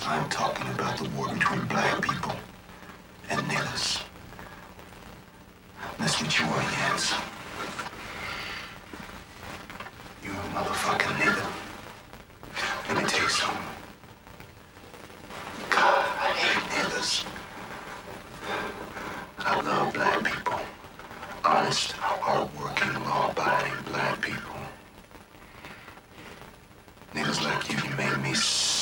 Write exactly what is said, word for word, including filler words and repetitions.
I'm talking about the war between black people and niggas. That's what you are, Yance. You're a motherfucking nigga. Let me tell you something. God, I hate niggas. I love black people. Honest, hard-working, law-abiding black people. Niggas like you, you made me sick.